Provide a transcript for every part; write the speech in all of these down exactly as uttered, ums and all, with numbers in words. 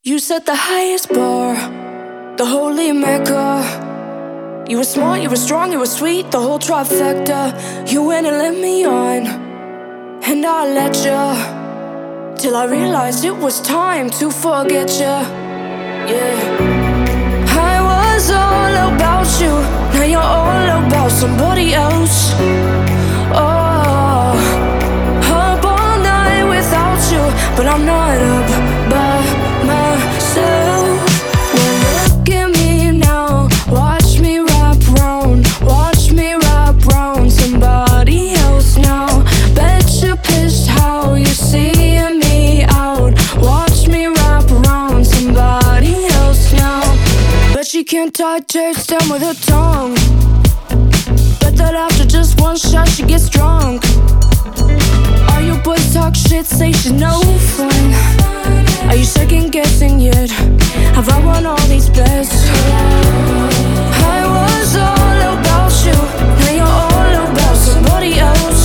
You set the highest bar, the holy mecca. You were smart, you were strong, you were sweet, the whole trifecta. You went and led me on, and I let ya, till I realized it was time to forget ya. Yeah, I was all about you, now you're all about somebody else. Oh, up all night without you, but I'm not up by myself. Well, look at me now, watch me wrap round, watch me wrap round somebody else now. Bet you're pissed how you're seeing me out. Watch me wrap around somebody else now. Bet she can't tie taste down with her tongue. Bet that after just one shot she gets drunk. All you boys talk shit, say she's no fun. Are you second guessing yet? Have I won all these bets? I was all about you, now you're all about somebody else.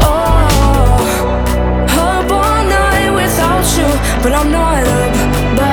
Oh, up all night without you, but I'm not up by